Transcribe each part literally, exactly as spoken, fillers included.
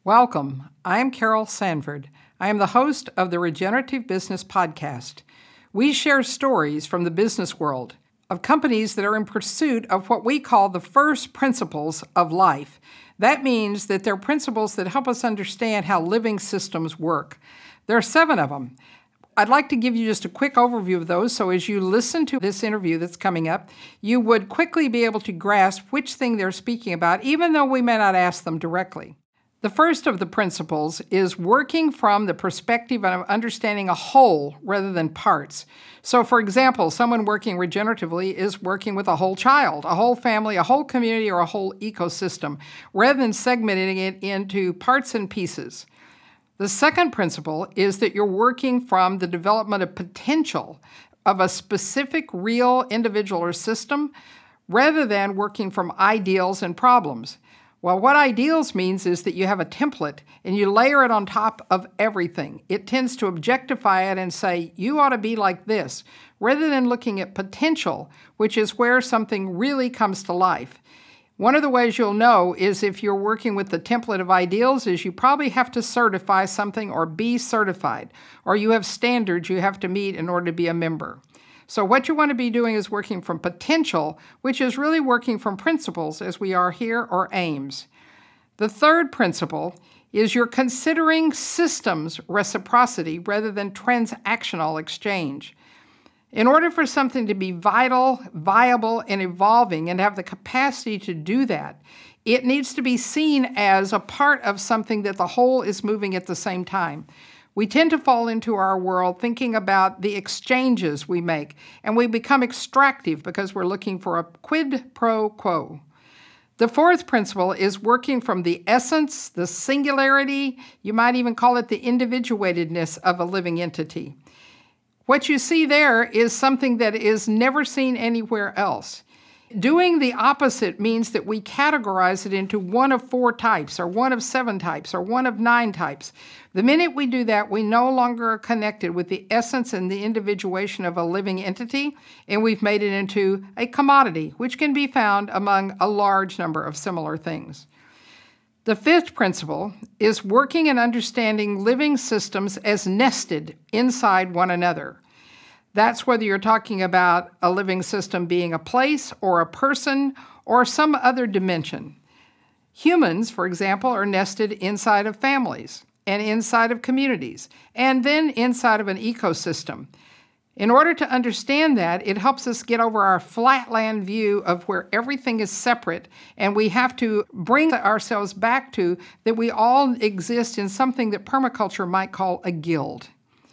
Welcome. I am Carol Sanford. I am the host of the Regenerative Business Podcast. We share stories from the business world of companies that are in pursuit of what we call the first principles of life. That means that they're principles that help us understand how living systems work. There are seven of them. I'd like to give you just a quick overview of those, so as you listen to this interview that's coming up, you would quickly be able to grasp which thing they're speaking about, even though we may not ask them directly. The first of the principles is working from the perspective of understanding a whole rather than parts. So, for example, someone working regeneratively is working with a whole child, a whole family, a whole community, or a whole ecosystem, rather than segmenting it into parts and pieces. The second principle is that you're working from the development of potential of a specific real individual or system, rather than working from ideals and problems. Well, what ideals means is that you have a template and you layer it on top of everything. It tends to objectify it and say, you ought to be like this, rather than looking at potential, which is where something really comes to life. One of the ways you'll know is if you're working with the template of ideals is you probably have to certify something or be certified, or you have standards you have to meet in order to be a member. So what you want to be doing is working from potential, which is really working from principles as we are here, or aims. The third principle is you're considering systems reciprocity rather than transactional exchange. In order for something to be vital, viable, and evolving and have the capacity to do that, it needs to be seen as a part of something that the whole is moving at the same time. We tend to fall into our world thinking about the exchanges we make, and we become extractive because we're looking for a quid pro quo. The fourth principle is working from the essence, the singularity, you might even call it the individuatedness of a living entity. What you see there is something that is never seen anywhere else. Doing the opposite means that we categorize it into one of four types, or one of seven types, or one of nine types. The minute we do that, we no longer are connected with the essence and the individuation of a living entity, and we've made it into a commodity, which can be found among a large number of similar things. The fifth principle is working and understanding living systems as nested inside one another. That's whether you're talking about a living system being a place or a person or some other dimension. Humans, for example, are nested inside of families and inside of communities and then inside of an ecosystem. In order to understand that, it helps us get over our flatland view of where everything is separate, and we have to bring ourselves back to that we all exist in something that permaculture might call a guild.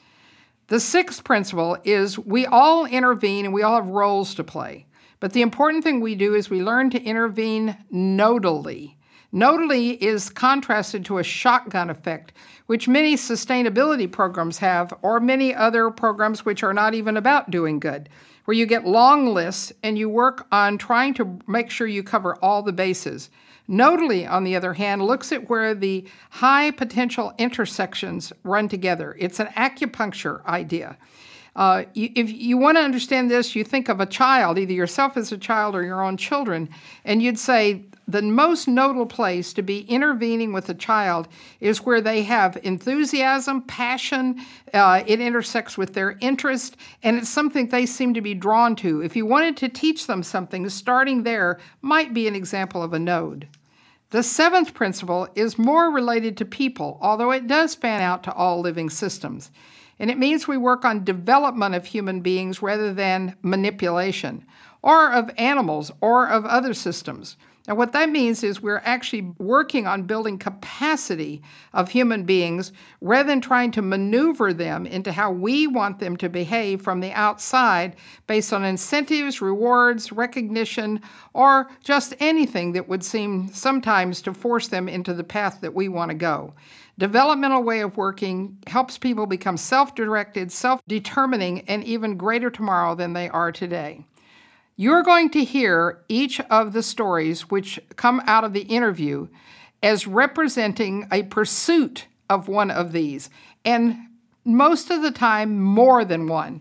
The sixth principle is we all intervene and we all have roles to play. But the important thing we do is we learn to intervene nodally. Nodally is contrasted to a shotgun effect, which many sustainability programs have, or many other programs which are not even about doing good, where you get long lists and you work on trying to make sure you cover all the bases. Nodally, on the other hand, looks at where the high potential intersections run together. It's an acupuncture idea. Uh, you, if you want to understand this, you think of a child, either yourself as a child or your own children, and you'd say the most nodal place to be intervening with a child is where they have enthusiasm, passion, uh, it intersects with their interest, and it's something they seem to be drawn to. If you wanted to teach them something, starting there might be an example of a node. The seventh principle is more related to people, although it does span out to all living systems. And it means we work on development of human beings rather than manipulation, or of animals, or of other systems. Now, what that means is we're actually working on building capacity of human beings rather than trying to maneuver them into how we want them to behave from the outside based on incentives, rewards, recognition, or just anything that would seem sometimes to force them into the path that we want to go. Developmental way of working helps people become self-directed, self-determining, and even greater tomorrow than they are today. You're going to hear each of the stories which come out of the interview as representing a pursuit of one of these, and most of the time more than one.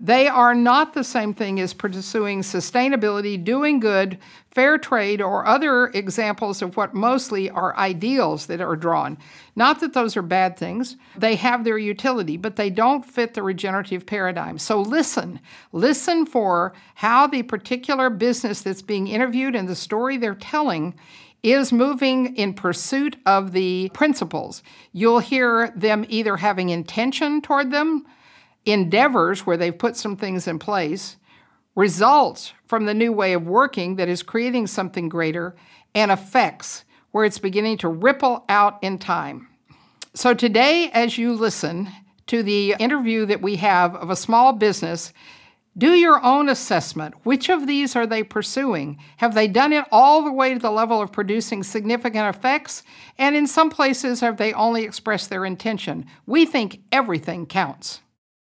They are not the same thing as pursuing sustainability, doing good, fair trade, or other examples of what mostly are ideals that are drawn. Not that those are bad things. They have their utility, but they don't fit the regenerative paradigm. So listen. Listen for how the particular business that's being interviewed and the story they're telling is moving in pursuit of the principles. You'll hear them either having intention toward them, endeavors where they've put some things in place, results from the new way of working that is creating something greater, and effects where it's beginning to ripple out in time. So today, as you listen to the interview that we have of a small business, do your own assessment. Which of these are they pursuing? Have they done it all the way to the level of producing significant effects? And in some places, have they only expressed their intention? We think everything counts.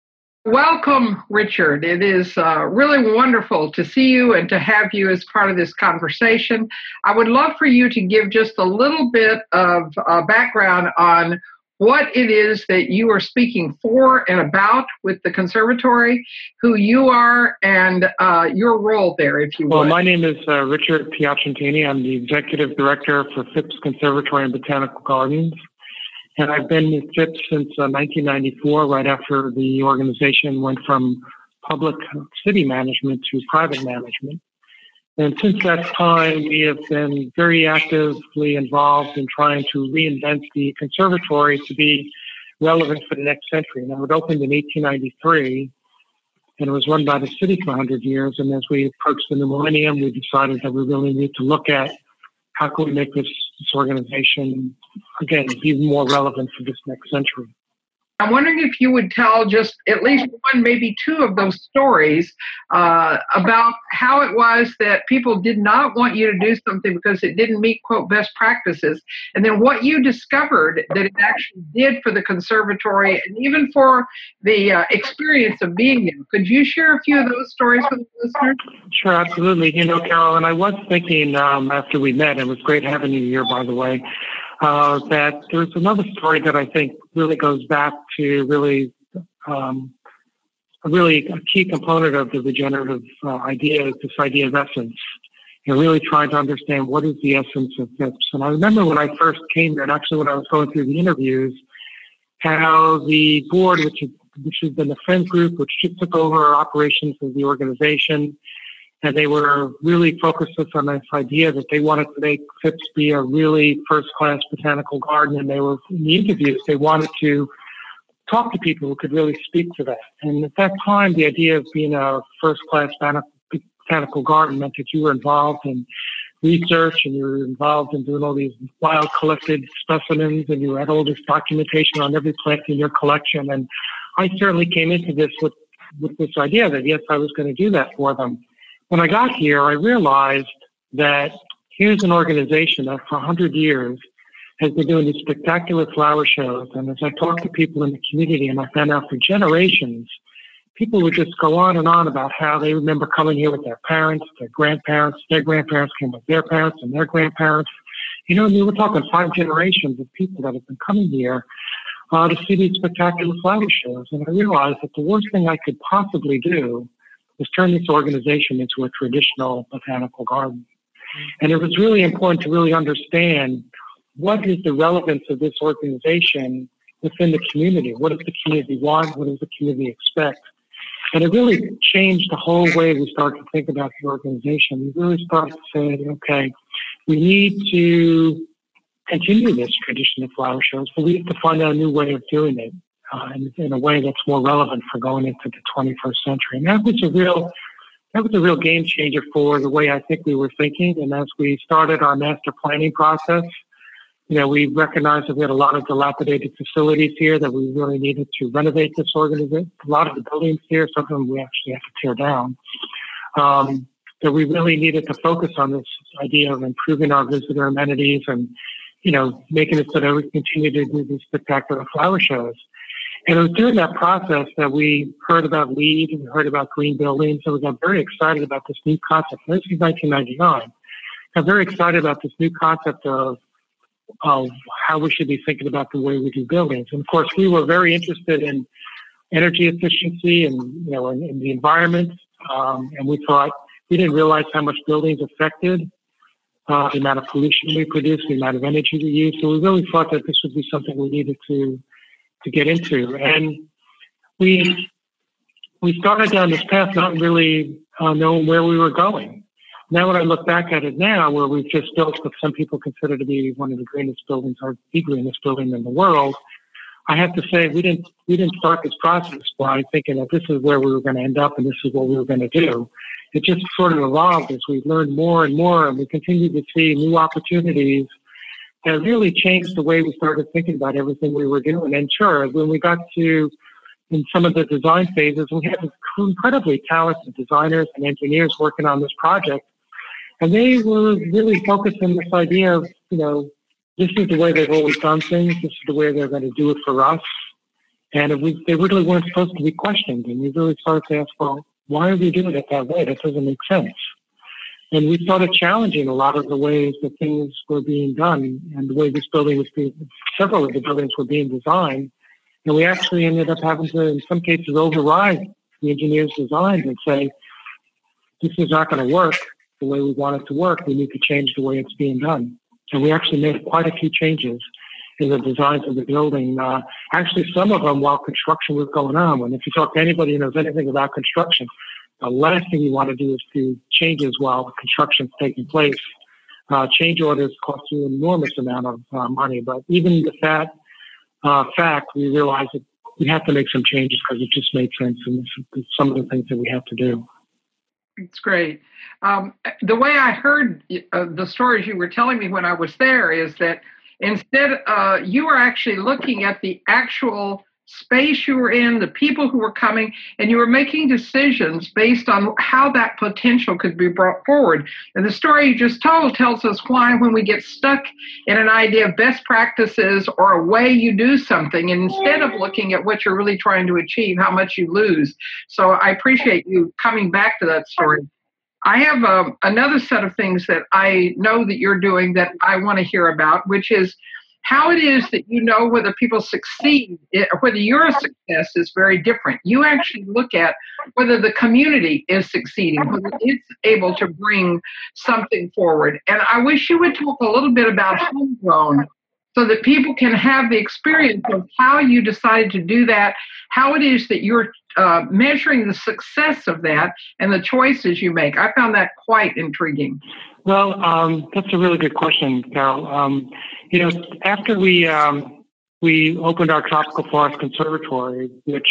Welcome, Richard. It is uh, really wonderful to see you and to have you as part of this conversation. I would love for you to give just a little bit of uh, background on what it is that you are speaking for and about with the conservatory, who you are, and uh, your role there, if you will. Well, my name is uh, Richard Piacentini. I'm the Executive Director for Phipps Conservatory and Botanical Gardens. And I've been with Phipps since uh, nineteen ninety-four, right after the organization went from public city management to private management. And since that time, we have been very actively involved in trying to reinvent the conservatory to be relevant for the next century. Now, it opened in eighteen ninety-three, and it was run by the city for one hundred years. And as we approached the new millennium, we decided that we really need to look at how can we make this, this organization, again, even more relevant for this next century. I'm wondering if you would tell just at least one, maybe two of those stories uh, about how it was that people did not want you to do something because it didn't meet, quote, best practices, and then what you discovered that it actually did for the conservatory and even for the uh, experience of being there. Could you share a few of those stories with the listeners? Sure, absolutely. You know, Carol, and I was thinking um, after we met, it was great having you here, by the way, Uh, that there's another story that I think really goes back to really um, a really a key component of the regenerative uh, idea, this idea of essence. You're really trying to understand what is the essence of Phipps. And I remember when I first came here, and actually when I was going through the interviews, how the board, which is, which has been the Friends Group, which took over operations of the organization, and they were really focused on this idea that they wanted to make Phipps be a really first-class botanical garden. And they were, in the interviews, they wanted to talk to people who could really speak to that. And at that time, the idea of being a first-class botanical garden meant that you were involved in research and you were involved in doing all these wild collected specimens and you had all this documentation on every plant in your collection. And I certainly came into this with, with this idea that, yes, I was going to do that for them. When I got here, I realized that here's an organization that for one hundred years has been doing these spectacular flower shows. And as I talked to people in the community, and I found out for generations, people would just go on and on about how they remember coming here with their parents, their grandparents, their grandparents came with their parents and their grandparents. You know, we were talking five generations of people that have been coming here uh, to see these spectacular flower shows. And I realized that the worst thing I could possibly do was turn this organization into a traditional botanical garden. And it was really important to really understand what is the relevance of this organization within the community. What does the community want? What does the community expect? And it really changed the whole way we started to think about the organization. We really started to say, okay, we need to continue this tradition of flower shows, but we have to find out a new way of doing it. Uh, in, in a way that's more relevant for going into the twenty-first century. And that was a real, that was a real game changer for the way I think we were thinking. And as we started our master planning process, you know, we recognized that we had a lot of dilapidated facilities here that we really needed to renovate this organization. A lot of the buildings here, some of them we actually have to tear down. Um, that we really needed to focus on this idea of improving our visitor amenities and, you know, making it so that we continue to do these spectacular flower shows. And it was during that process that we heard about LEED and we heard about green buildings. So we got very excited about this new concept. This is nineteen ninety-nine. Got very excited about this new concept of, of how we should be thinking about the way we do buildings. And of course, we were very interested in energy efficiency and, you know, in, in the environment. Um, and we thought, we didn't realize how much buildings affected uh, the amount of pollution we produce, the amount of energy we use. So we really thought that this would be something we needed to to get into. And we we started down this path not really uh, knowing where we were going. Now, when I look back at it now, where we've just built what some people consider to be one of the greenest buildings, or the greenest building in the world, I have to say we didn't we didn't start this process by thinking that this is where we were going to end up and this is what we were going to do. It just sort of evolved as we learned more and more, and we continued to see new opportunities that really changed the way we started thinking about everything we were doing. And sure, when we got to in some of the design phases, we had incredibly talented designers and engineers working on this project, and they were really focused on this idea of, you know, this is the way they've always done things. This is the way they're going to do it for us. And it was, they really weren't supposed to be questioned. And we really started to ask, well, why are we doing it that way? That doesn't make sense. And we started challenging a lot of the ways that things were being done and the way this building was being, several of the buildings were being designed. And we actually ended up having to, in some cases, override the engineers' designs and say, this is not going to work the way we want it to work. We need to change the way it's being done. And we actually made quite a few changes in the designs of the building. Uh, actually, some of them while construction was going on. And if you talk to anybody who knows anything about construction, the last thing you want to do is do changes while the construction's taking place. Uh, change orders cost you an enormous amount of uh, money. But even with that uh, fact, we realized that we had to make some changes because it just made sense. And this is some of the things that we have to do. It's great. Um, the way I heard uh, the stories you were telling me when I was there is that instead uh, you were actually looking at the actual space you were in, the people who were coming, and you were making decisions based on how that potential could be brought forward. And the story you just told tells us why when we get stuck in an idea of best practices or a way you do something, and instead of looking at what you're really trying to achieve, how much you lose. So I appreciate you coming back to that story. I have um, another set of things that I know that you're doing that I want to hear about, which is how it is that you know whether people succeed, or whether your success is very different. You actually look at whether the community is succeeding, whether it's able to bring something forward. And I wish you would talk a little bit about homegrown so that people can have the experience of how you decided to do that, how it is that you're uh, measuring the success of that and the choices you make. I found that quite intriguing. Well, um, that's a really good question, Carol. Um, you know, after we um, we opened our Tropical Forest Conservatory, which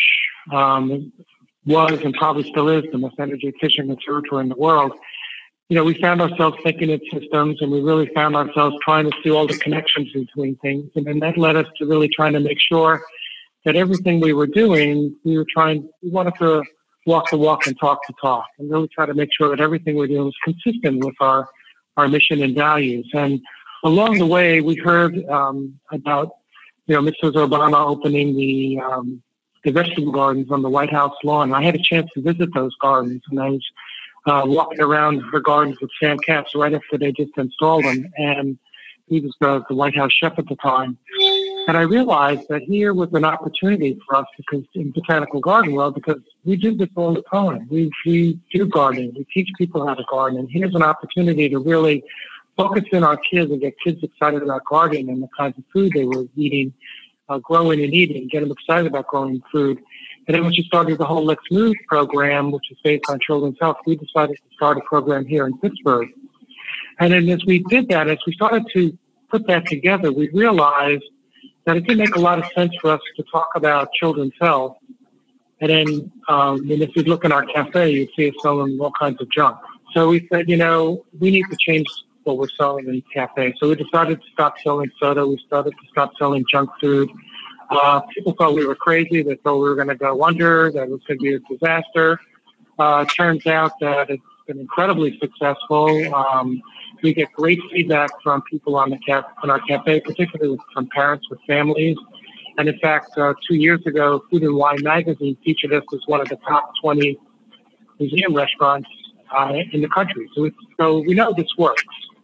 um, was and probably still is the most energy efficient conservatory in the world, you know, we found ourselves thinking in systems, and we really found ourselves trying to see all the connections between things. And then that led us to really trying to make sure that everything we were doing, we were trying, we wanted to walk the walk and talk the talk, and really try to make sure that everything we're doing was consistent with our our mission and values. And along the way, we heard um, about, you know, Missus Obama opening the um, the vegetable gardens on the White House lawn. I had a chance to visit those gardens, and I was uh, walking around her gardens with Sam Katz right after they just installed them. And he was the, the White House chef at the time. And I realized that here was an opportunity for us because in Botanical Garden World, because we do this all the time. We, we do gardening. We teach people how to garden. And here's an opportunity to really focus in on kids and get kids excited about gardening and the kinds of food they were eating, uh, growing and eating, get them excited about growing food. And then when she started the whole Let's Move program, which is based on children's health, we decided to start a program here in Pittsburgh. And then as we did that, as we started to put that together, we realized that it didn't make a lot of sense for us to talk about children's health. And then um, and if you look in our cafe, you'd see us selling all kinds of junk. So we said, you know, we need to change what we're selling in the cafe. So we decided to stop selling soda. We started to stop selling junk food. Uh, people thought we were crazy. They thought we were going to go under, that it was going to be a disaster. Uh, it turns out that it's been incredibly successful. Um, we get great feedback from people on the cap on our cafe, particularly from parents with families. And in fact, uh, two years ago, Food and Wine magazine featured us as one of the top twenty museum restaurants uh, in the country. So, it's, so we know this works.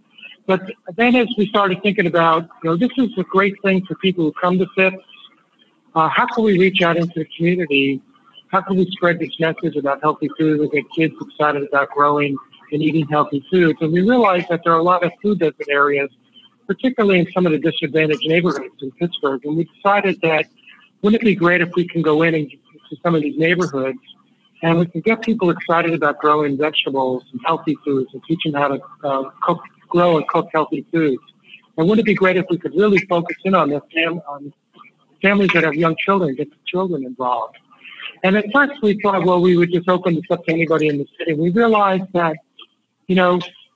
But then as we started thinking about, you know, this is a great thing for people who come to Phipps, uh, how can we reach out into the community? How can we spread this message about healthy food and get kids excited about growing and eating healthy foods? And we realized that there are a lot of food desert areas, particularly in some of the disadvantaged neighborhoods in Pittsburgh. And we decided that wouldn't it be great if we can go in and to some of these neighborhoods and we can get people excited about growing vegetables and healthy foods and teach them how to uh, cook, grow and cook healthy foods. And wouldn't it be great if we could really focus in on the fam- on families that have young children, get the children involved? And at first we thought, well, we would just open this up to anybody in the city. We realized that, you know,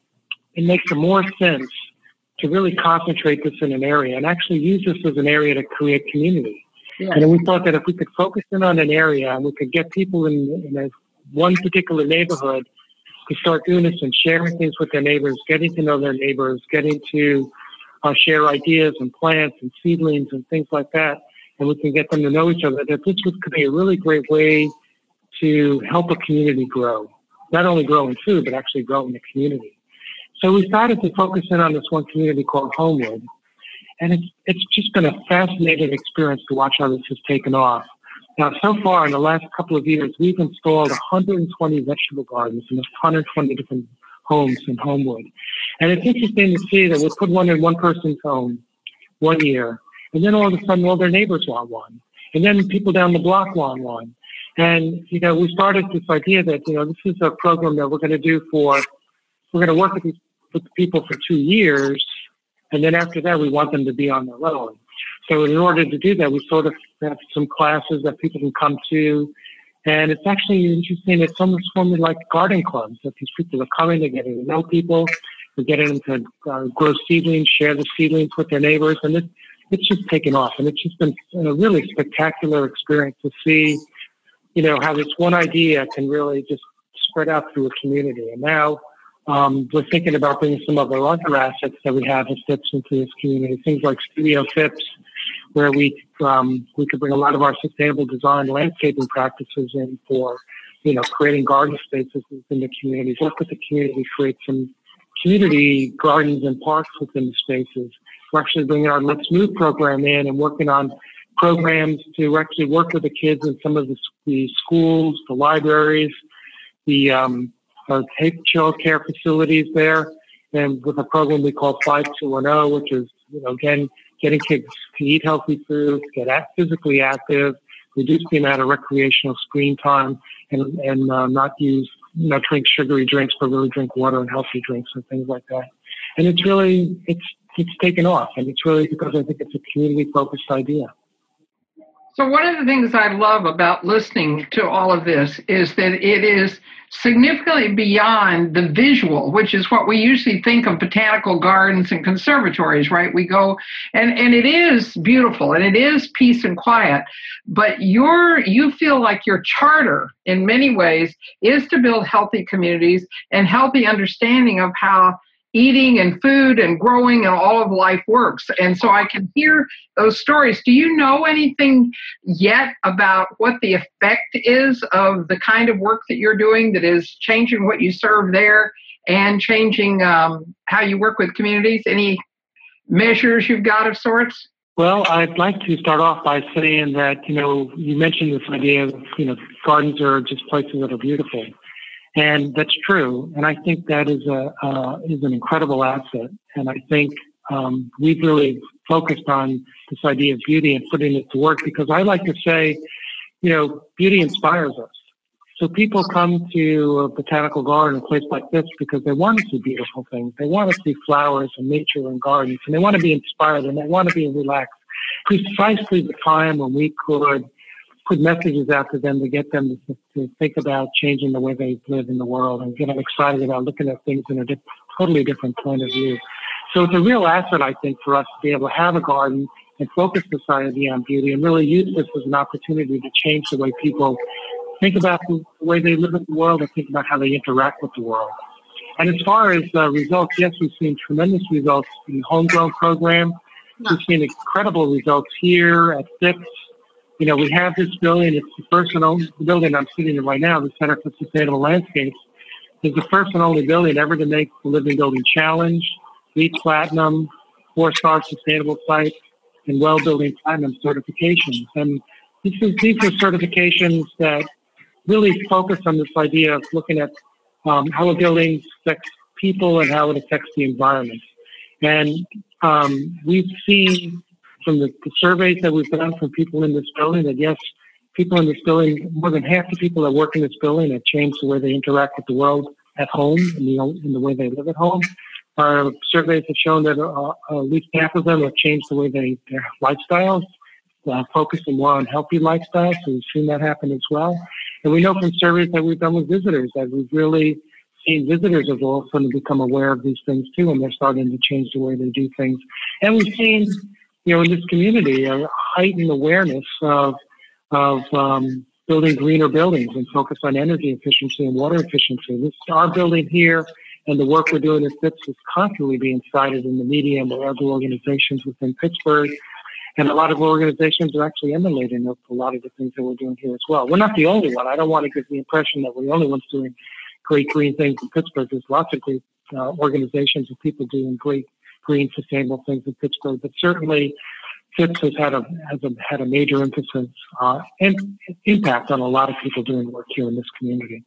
it makes more sense to really concentrate this in an area and actually use this as an area to create community. Yes. And then we thought that if we could focus in on an area and we could get people in, in a, one particular neighborhood to start doing this and sharing things with their neighbors, getting to know their neighbors, getting to uh, share ideas and plants and seedlings and things like that, and we can get them to know each other, that this would, could be a really great way to help a community grow. Not only grow in food, but actually grow in the community. So we started to focus in on this one community called Homewood. And it's, it's just been a fascinating experience to watch how this has taken off. Now, so far in the last couple of years, we've installed one hundred twenty vegetable gardens in one hundred twenty different homes in Homewood. And it's interesting to see that we'll put one in one person's home one year, and then all of a sudden all their neighbors want one. And then people down the block want one. And, you know, we started this idea that, you know, this is a program that we're going to do for, we're going to work with, these, with the people for two years. And then after that, we want them to be on their own. So in order to do that, we sort of have some classes that people can come to. And it's actually interesting. It's almost forming like garden clubs that these people are coming, they're getting to know people, they're getting them to uh, grow seedlings, share the seedlings with their neighbors. And it, it's just taken off. And it's just been a really spectacular experience to see, you know, how this one idea can really just spread out through a community. And now, Um, we're thinking about bringing some of our other assets that we have as Phipps into this community, things like Studio Phipps, where we um, we could bring a lot of our sustainable design landscaping practices in for, you know, creating garden spaces within the communities. Work with the community, create some community gardens and parks within the spaces. We're actually bringing our Let's Move program in and working on programs to actually work with the kids in some of the, the schools, the libraries, the um, Uh, take child care facilities there, and with a program we call five two one zero, which is, you know, again, getting kids to eat healthy food, get act, physically active, reduce the amount of recreational screen time, and and uh, not use, you know, drink sugary drinks, but really drink water and healthy drinks and things like that. And it's really, it's it's taken off, and it's really because I think it's a community-focused idea. So one of the things I love about listening to all of this is that it is significantly beyond the visual, which is what we usually think of botanical gardens and conservatories, right? We go, and, and it is beautiful, and it is peace and quiet, but you're, you feel like your charter, in many ways, is to build healthy communities and healthy understanding of how eating and food and growing and all of life works. And so I can hear those stories. Do you know anything yet about what the effect is of the kind of work that you're doing that is changing what you serve there and changing um, how you work with communities? Any measures you've got of sorts? Well, I'd like to start off by saying that, you know, you mentioned this idea of, you know, gardens are just places that are beautiful. And that's true. And I think that is a uh, is an incredible asset. And I think um, we've really focused on this idea of beauty and putting it to work, because I like to say, you know, beauty inspires us. So people come to a botanical garden, a place like this, because they want to see beautiful things. They want to see flowers and nature and gardens, and they want to be inspired and they want to be relaxed. Precisely the time when we could put messages out to them to get them to, to think about changing the way they live in the world and get them excited about looking at things in a di- totally different point of view. So it's a real asset, I think, for us to be able to have a garden and focus society on beauty and really use this as an opportunity to change the way people think about the way they live in the world and think about how they interact with the world. And as far as uh, results, yes, we've seen tremendous results in the homegrown program. We've seen incredible results here at Phipps. You know, we have this building. It's the first and only building I'm sitting in right now, the Center for Sustainable Landscapes. It's the first and only building ever to make the Living Building Challenge, LEED Platinum, four-star sustainable site. and Well Building Platinum certifications. And this is, these are certifications that really focus on this idea of looking at um, how a building affects people and how it affects the environment. And um, we've seen from the, the surveys that we've done from people in this building that, yes, people in this building, more than half the people that work in this building have changed the way they interact with the world at home and the, in the way they live at home. Our surveys have shown that uh, at least half of them have changed the way they, their lifestyles, uh, focusing more on healthy lifestyles. So we've seen that happen as well. And we know from surveys that we've done with visitors that we've really seen visitors have all of a sudden become aware of these things too, and they're starting to change the way they do things. And we've seen, you know, in this community, a heightened awareness of of um, building greener buildings and focus on energy efficiency and water efficiency. This, our building here and the work we're doing at Phipps is constantly being cited in the media and by other organizations within Pittsburgh. And a lot of organizations are actually emulating a lot of the things that we're doing here as well. We're not the only one. I don't want to give the impression that we're the only ones doing great green things in Pittsburgh. There's lots of great uh, organizations and people doing great green, sustainable things in Pittsburgh. But certainly, Phipps has had a has a, had a major emphasis uh, and impact on a lot of people doing work here in this community.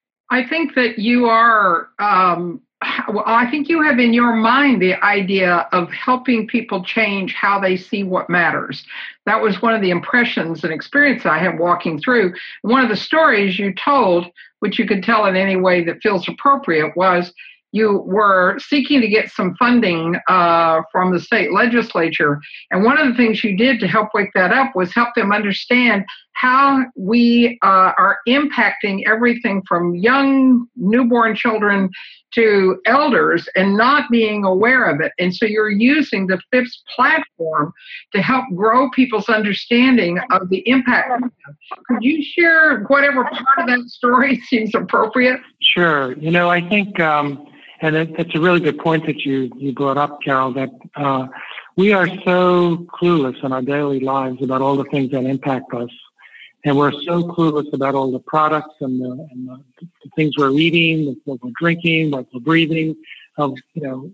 I think that you are, um, well, I think you have in your mind the idea of helping people change how they see what matters. That was one of the impressions and experience I had walking through. One of the stories you told, which you could tell in any way that feels appropriate, was you were seeking to get some funding uh, from the state legislature. And one of the things you did to help wake that up was help them understand how we uh, are impacting everything from young newborn children to elders and not being aware of it. And so you're using the Phipps platform to help grow people's understanding of the impact. Could you share whatever part of that story seems appropriate? Sure. You know, I think, um, and it, it's a really good point that you, you brought up, Carol, that uh, we are so clueless in our daily lives about all the things that impact us. And we're so clueless about all the products and the, and the, the things we're eating, what we're drinking, what we're breathing, of, you know,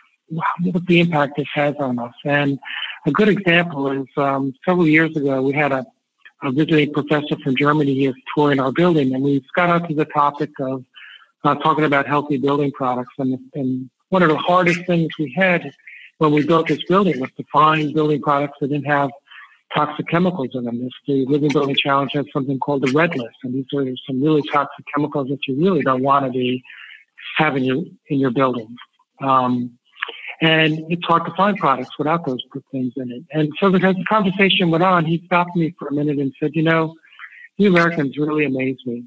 what the impact this has on us. And a good example is um, several years ago, we had a, a visiting professor from Germany here touring our building, and we got onto the topic of uh, talking about healthy building products. And, and one of the hardest things we had when we built this building was to find building products that didn't have toxic chemicals in them. This, the Living Building Challenge has something called the Red List, and these are some really toxic chemicals that you really don't want to be having in your, in your building. Um, and it's hard to find products without those things in it. And so as the conversation went on, he stopped me for a minute and said, you know, you Americans really amaze me.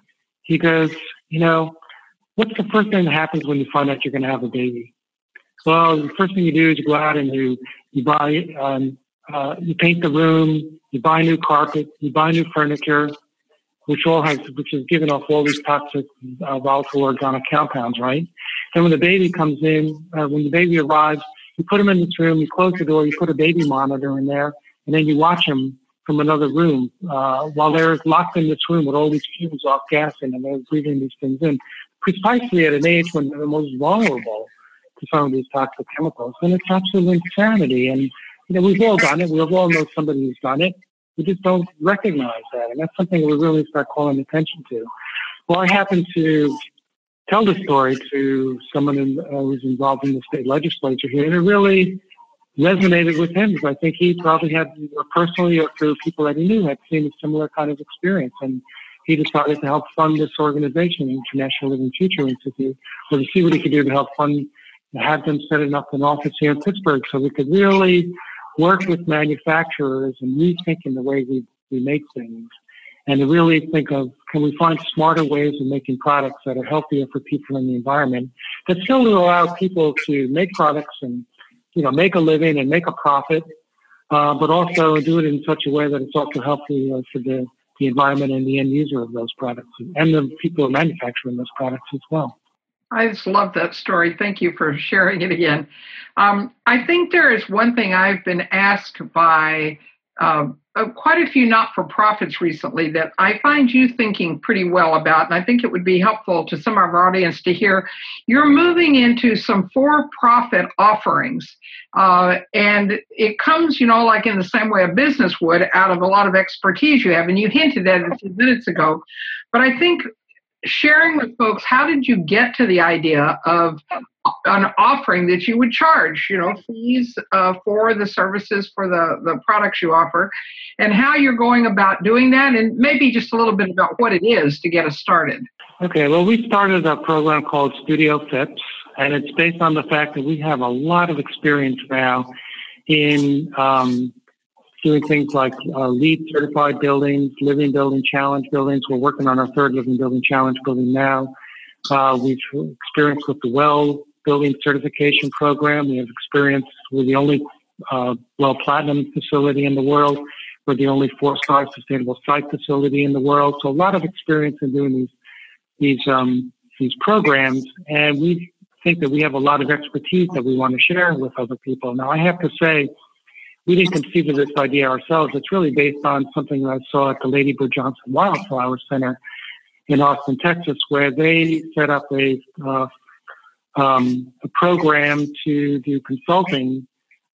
He goes, you know, what's the first thing that happens when you find out you're going to have a baby? Well, the first thing you do is you go out and you, you buy, um, Uh, you paint the room, you buy new carpet, you buy new furniture, which all has, which is giving off all these toxic, uh, volatile organic compounds, right? And when the baby comes in, uh, when the baby arrives, you put him in this room, you close the door, you put a baby monitor in there, and then you watch him from another room uh, while they're locked in this room with all these fumes off gassing and they're breathing these things in, precisely at an age when they're the most vulnerable to some of these toxic chemicals. And it's absolute insanity. And you know, we've all done it. We all know somebody who's done it. We just don't recognize that. And that's something we really start calling attention to. Well, I happened to tell the story to someone in, uh, who's involved in the state legislature here, and it really resonated with him because I think he probably had, or personally or through people that he knew, had seen a similar kind of experience. And he decided to help fund this organization, International Living Future Institute, so to see what he could do to help fund, have them setting up an office here in Pittsburgh so we could really work with manufacturers and rethinking the way we, we make things, and to really think of, can we find smarter ways of making products that are healthier for people in the environment, that still will allow people to make products and, you know, make a living and make a profit, uh, but also do it in such a way that it's also healthy uh, for the, the environment and the end user of those products and the people who are manufacturing those products as well. I just love that story. Thank you for sharing it again. Um, I think there is one thing I've been asked by uh, uh, quite a few not-for-profits recently that I find you thinking pretty well about, and I think it would be helpful to some of our audience to hear. You're moving into some for-profit offerings, uh, and it comes, you know, like in the same way a business would, out of a lot of expertise you have, and you hinted at it a few minutes ago. But I think sharing with folks, how did you get to the idea of an offering that you would charge, you know, fees uh, for the services, for the, the products you offer, and how you're going about doing that, and maybe just a little bit about what it is to get us started. Okay, well, we started a program called Studio Phipps, and it's based on the fact that we have a lot of experience now in um, doing things like uh, LEED certified buildings, Living Building Challenge buildings. We're working on our third Living Building Challenge building now. Uh, we've experienced with the WELL Building Certification Program. We have experience with the only uh, WELL Platinum facility in the world. We're the only four-star sustainable site facility in the world. So a lot of experience in doing these these um, these programs, and we think that we have a lot of expertise that we want to share with other people. Now, I have to say, we didn't conceive of this idea ourselves. It's really based on something that I saw at the Lady Bird Johnson Wildflower Center in Austin, Texas, where they set up a, uh, um, a program to do consulting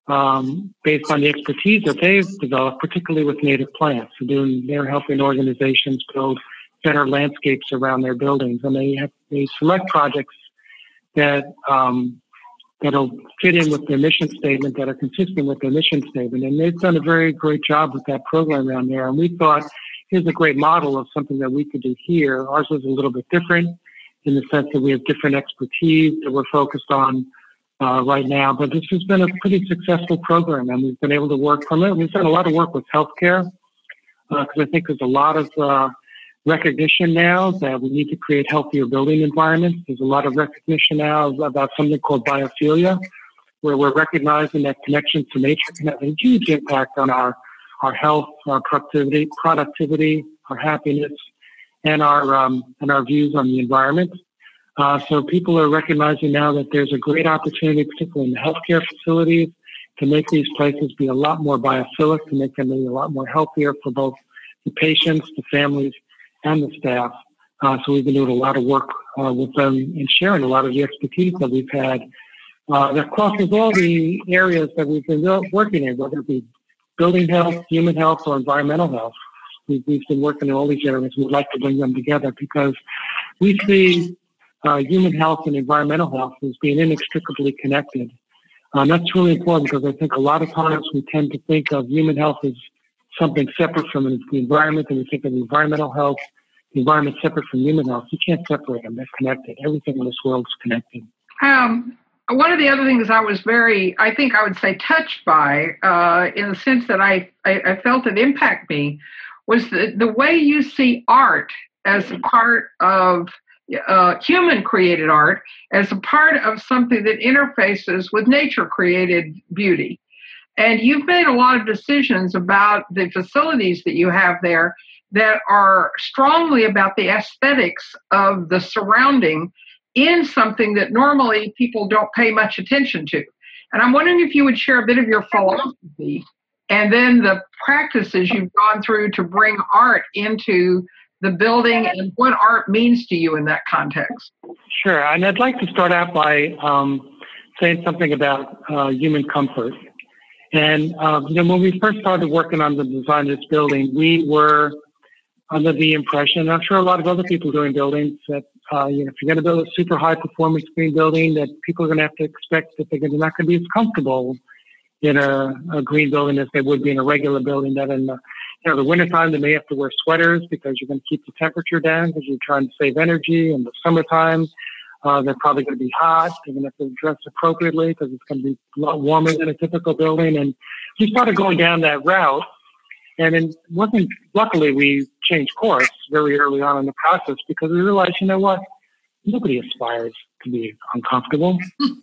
um, based on the expertise that they've developed, particularly with native plants. So doing, they're helping organizations build better landscapes around their buildings, and they have they select projects that um, that'll fit in with their mission statement, that are consistent with their mission statement. And they've done a very great job with that program around there. And we thought, here's a great model of something that we could do here. Ours was a little bit different in the sense that we have different expertise that we're focused on uh, right now. But this has been a pretty successful program, and we've been able to work from it. We've done a lot of work with healthcare, because uh, I think there's a lot of uh, recognition now that we need to create healthier building environments. There's a lot of recognition now about something called biophilia, where we're recognizing that connection to nature can have a huge impact on our, our health, our productivity, productivity, our happiness, and our um, and our views on the environment. Uh, so people are recognizing now that there's a great opportunity, particularly in the healthcare facilities, to make these places be a lot more biophilic, to make them be a lot more healthier for both the patients, the families, and the staff. Uh, so we've been doing a lot of work uh, with them and sharing a lot of the expertise that we've had uh, that crosses all the areas that we've been working in, whether it be building health, human health, or environmental health. We've, we've been working in all these areas. We'd like to bring them together because we see uh, human health and environmental health as being inextricably connected. Um, that's really important because I think a lot of times we tend to think of human health as something separate from the environment, and we think of environmental health, the environment separate from human health. You can't separate them. They're connected. Everything in this world is connected. Um, one of the other things I was very, I think I would say touched by, uh, in the sense that I, I, I felt it impact me, was the, the way you see art as a part of uh, human-created art, as a part of something that interfaces with nature-created beauty. And you've made a lot of decisions about the facilities that you have there that are strongly about the aesthetics of the surrounding in something that normally people don't pay much attention to. And I'm wondering if you would share a bit of your philosophy and then the practices you've gone through to bring art into the building and what art means to you in that context. Sure. And I'd like to start out by um, saying something about uh, human comfort. And um, you know, when we first started working on the design of this building, we were under the impression, I'm sure a lot of other people doing buildings, that uh, you know, if you're going to build a super high performance green building, that people are going to have to expect that they're not going to be as comfortable in a, a green building as they would be in a regular building. That in the, you know, the wintertime, they may have to wear sweaters because you're going to keep the temperature down because you're trying to save energy. In the summertime, Uh, they're probably going to be hot. They're going to have to dress appropriately because it's going to be a lot warmer than a typical building. And we started going down that route. And it wasn't, luckily, we changed course very early on in the process because we realized, you know what? Nobody aspires to be uncomfortable.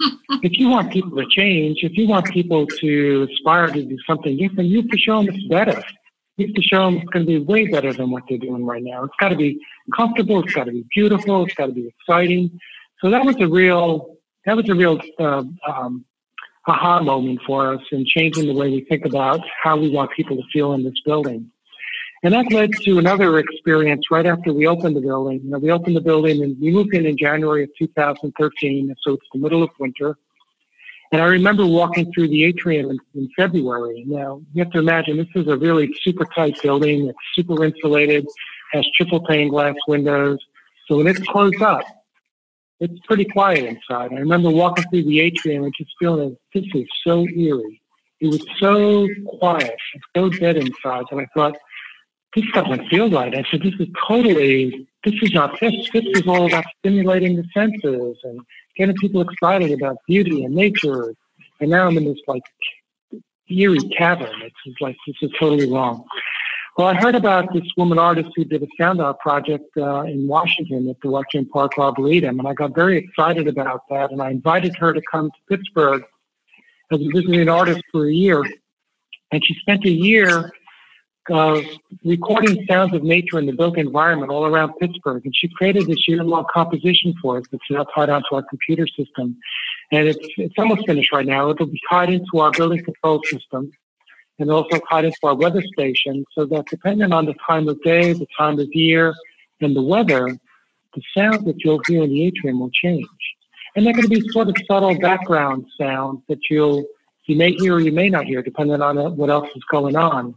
If you want people to change, if you want people to aspire to do something different, you have to show them it's better. You have to show them it's going to be way better than what they're doing right now. It's got to be comfortable. It's got to be beautiful. It's got to be exciting. So that was a real, that was a real uh, um, aha moment for us in changing the way we think about how we want people to feel in this building. And that led to another experience right after we opened the building. You know, we opened the building and we moved in in January of two thousand thirteen, so it's the middle of winter. And I remember walking through the atrium in, in February. Now, you have to imagine this is a really super tight building. It's super insulated, has triple pane glass windows. So when it's closed up, it's pretty quiet inside. I remember walking through the atrium and just feeling that this is so eerie. It was so quiet and so dead inside that I thought, this doesn't feel right. I said, this is totally, this is not this. This is all about stimulating the senses and getting people excited about beauty and nature. And now I'm in this like eerie cavern. It's just like, this is totally wrong. Well, I heard about this woman artist who did a sound art project uh, in Washington at the Washington Park Arboretum, and I got very excited about that, and I invited her to come to Pittsburgh as a visiting artist for a year. And she spent a year uh, recording sounds of nature in the built environment all around Pittsburgh, and she created this year-long composition for us that's now tied onto our computer system. And it's, it's almost finished right now. It'll be tied into our building control system, and also tied into our weather station, so that depending on the time of day, the time of year, and the weather, the sounds that you'll hear in the atrium will change. And they're going to be sort of subtle background sounds that you'll you may hear or you may not hear, depending on what else is going on.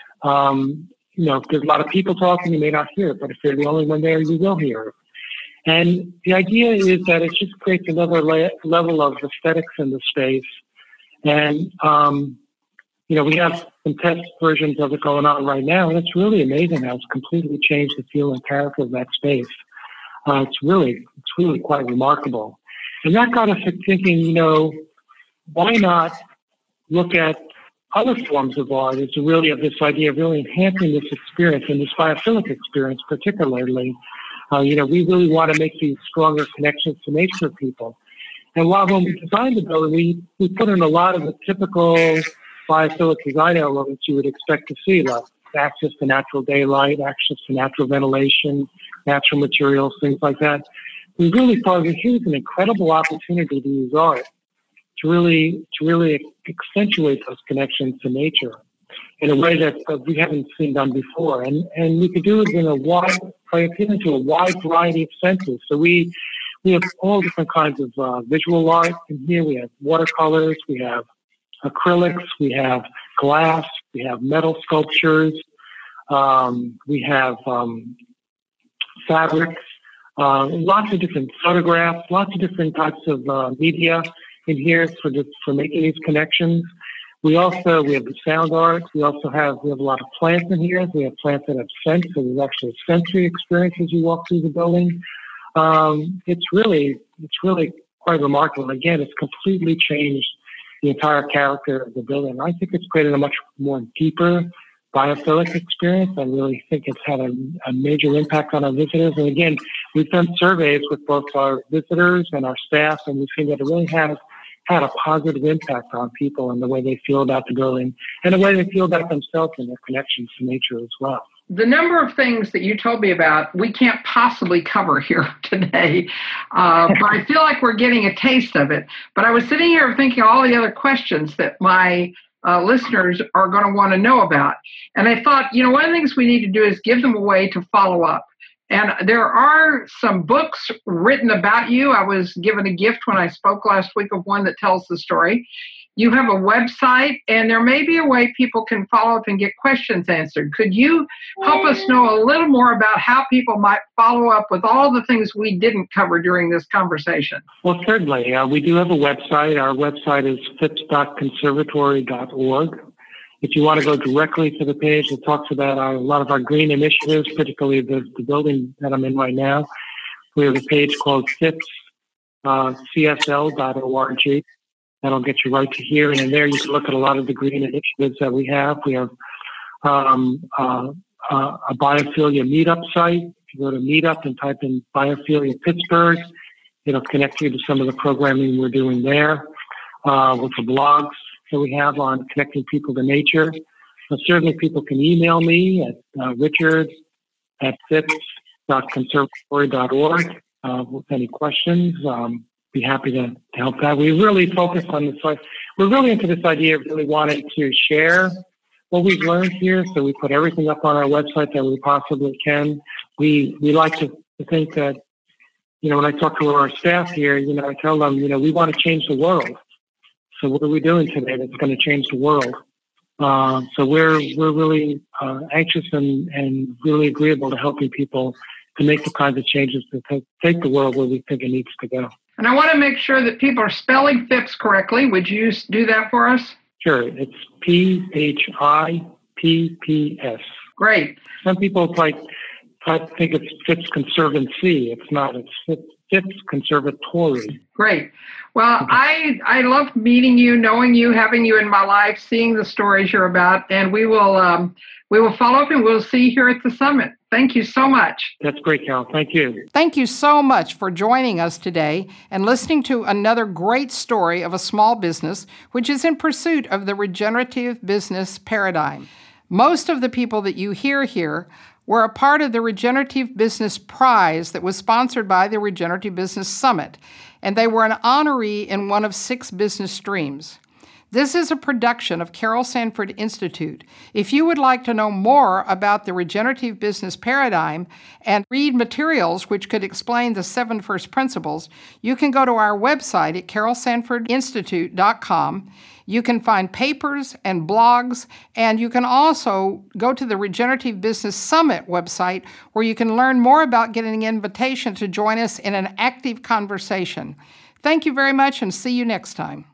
Um, you know, if there's a lot of people talking, you may not hear it, but if you're the only one there, you will hear it. And the idea is that it just creates another la- level of aesthetics in the space. And um, You know, we have some test versions of it going on right now, and it's really amazing how it's completely changed the feel and character of that space. Uh, it's really, it's really quite remarkable. And that got us thinking, you know, why not look at other forms of art as really of this idea of really enhancing this experience and this biophilic experience particularly. Uh, you know, we really want to make these stronger connections to nature people. And while when we designed the building, we, we put in a lot of the typical biophilic design elements you would expect to see, like access to natural daylight, access to natural ventilation, natural materials, things like that. We really thought, here's an incredible opportunity to use art to really to really accentuate those connections to nature in a way that uh, we haven't seen done before. And and we could do it in a wide, by appealing to a wide variety of senses. So we we have all different kinds of uh, visual art in here. We have watercolors, we have acrylics, we have glass, we have metal sculptures, um, we have um, fabrics, uh, lots of different photographs, lots of different types of uh, media in here for the, for making these connections. We also, we have the sound art. We also have, we have a lot of plants in here. We have plants that have scent, so there's actually a sensory experience as you walk through the building. Um, it's really, it's really quite remarkable. Again, it's completely changed the entire character of the building. I think it's created a much more deeper biophilic experience. I really think it's had a, a major impact on our visitors. And again, we've done surveys with both our visitors and our staff, and we've seen that it really has had a positive impact on people and the way they feel about the building and the way they feel about themselves and their connections to nature as well. The number of things that you told me about, we can't possibly cover here today, uh, but I feel like we're getting a taste of it. But I was sitting here thinking all the other questions that my uh, listeners are going to want to know about. And I thought, you know, one of the things we need to do is give them a way to follow up. And there are some books written about you. I was given a gift when I spoke last week of one that tells the story. You have a website, and there may be a way people can follow up and get questions answered. Could you help us know a little more about how people might follow up with all the things we didn't cover during this conversation? Well, certainly. Uh, we do have a website. Our website is phipps dot conservatory dot org. If you want to go directly to the page that talks about our, a lot of our green initiatives, particularly the, the building that I'm in right now, we have a page called phipps c s l dot org. That'll get you right to here. And in there, you can look at a lot of the green initiatives that we have. We have um, uh, uh, a biophilia meetup site. If you go to Meetup and type in biophilia Pittsburgh, it'll connect you to some of the programming we're doing there uh, with the blogs that we have on connecting people to nature. So certainly people can email me at uh, richard at phipps dot conservatory dot org uh, with any questions. Um, be happy to, to help that. We really focus on this. we're really into this idea of really wanting to share what we've learned here. So we put everything up on our website that we possibly can. We we like to, to think that, you know, when I talk to our staff here, you know, I tell them, you know, we want to change the world. So what are we doing today that's going to change the world? Uh, so we're we're really uh, anxious and, and really agreeable to helping people to make the kinds of changes to take, take the world where we think it needs to go. And I want to make sure that people are spelling Phipps correctly. Would you do that for us? Sure. It's P H I P P S. Great. Some people like I think it's Phipps Conservancy. It's not. It's Phipps, Phipps Conservatory. Great. Well, I I love meeting you, knowing you, having you in my life, seeing the stories you're about, and we will um, we will follow up and we'll see you here at the summit. Thank you so much. That's great, Carol. Thank you. Thank you so much for joining us today and listening to another great story of a small business which is in pursuit of the regenerative business paradigm. Most of the people that you hear here were a part of the Regenerative Business Prize that was sponsored by the Regenerative Business Summit, and they were an honoree in one of six business streams. This is a production of Carol Sanford Institute. If you would like to know more about the regenerative business paradigm and read materials which could explain the seven first principles, you can go to our website at carol sanford institute dot com. You can find papers and blogs, and you can also go to the Regenerative Business Summit website where you can learn more about getting an invitation to join us in an active conversation. Thank you very much, and see you next time.